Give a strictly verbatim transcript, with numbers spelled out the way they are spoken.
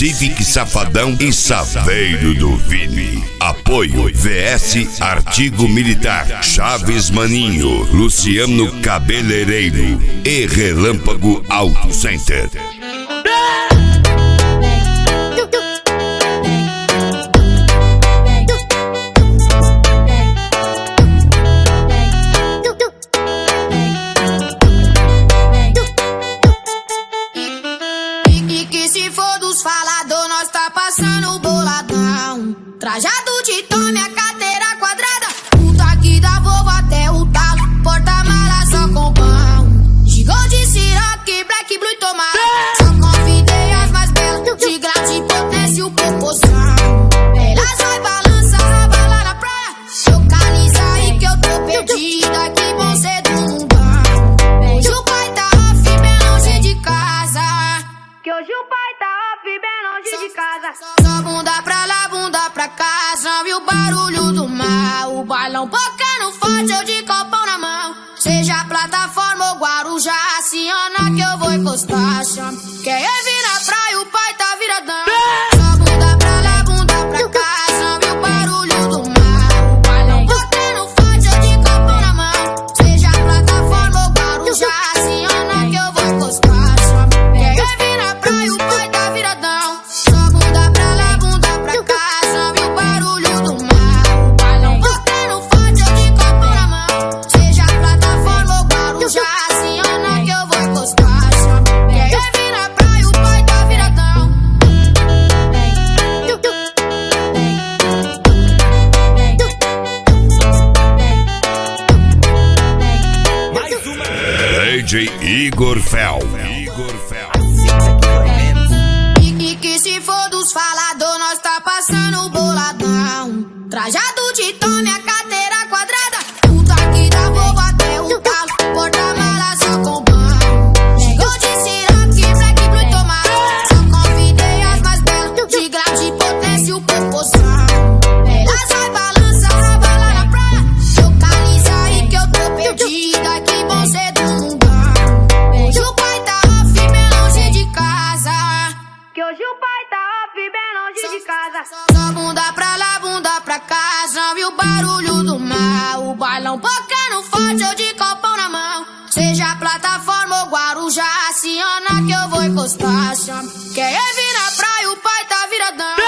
Civic Safadão e Saveiro do Vini. Apoio V S Artigo Militar, Chaves Maninho, Luciano Cabeleireiro e Relâmpago Auto Center. Falador, nós tá passando boladão. Trajado de tome, a carteira quadrada. O taque da Volvo até o talo. Porta-mala só com pão. Gigou de Ciroc, Black Blue e tomate. Só convidei as mais belas. De grande potência e o popozão. Elas vai balançar, bala na praia. Localiza aí que eu tô perdida. Que bom ser do mundão. Hoje o pai tá off, bem longe de casa. Que hoje o pai tá bem longe de casa. Só bunda pra lá, bunda pra cá. Já viu o barulho do mar. O balão bocando forte, eu de copão na mão. Seja plataforma ou Guarujá, aciona que eu vou encostar. Chama. Quer vir na praia, o pai tá viradão. Só bunda pra lá, bunda pra cá. Já viu o barulho do mar. O balão bocando forte, eu de copão na mão. Seja plataforma ou Guarujá, aciona que eu vou encostar. Chama. Quer vir na praia, o pai tá viradão. Só bunda pra lá, bunda pra cá. Já viu o barulho do mar. O balão bocando forte, eu de copão na mão. Seja plataforma ou Guarujá, aciona que eu vou encostar. Quer vir na praia, o pai tá viradão. Mais uma. D J Igor Fel. Igor Fel. E que se for dos falador, nós tá passando boladão. Trajado de tome, a carteira quadrada. O taque da Volvo até o talo. Porta-mala só com pão. Gigou de Ciroc, Black Blue e tomate. Só convidei as mais belas. De grande potência e o popozão. Elas vai balançar, bala na praia. Localiza aí que eu tô perdida. Que bom ser do mundão. Hoje o pai tá off, bem longe de casa. Que hoje o pai tá off, bem longe de casa. Só bunda pra lá, bunda pra cá. Já viu o barulho do mar. O balão bocando forte, eu de copão na mão. Seja plataforma ou Guarujá, aciona que eu vou encostar. Chama. Quer vir na praia, o pai tá viradão.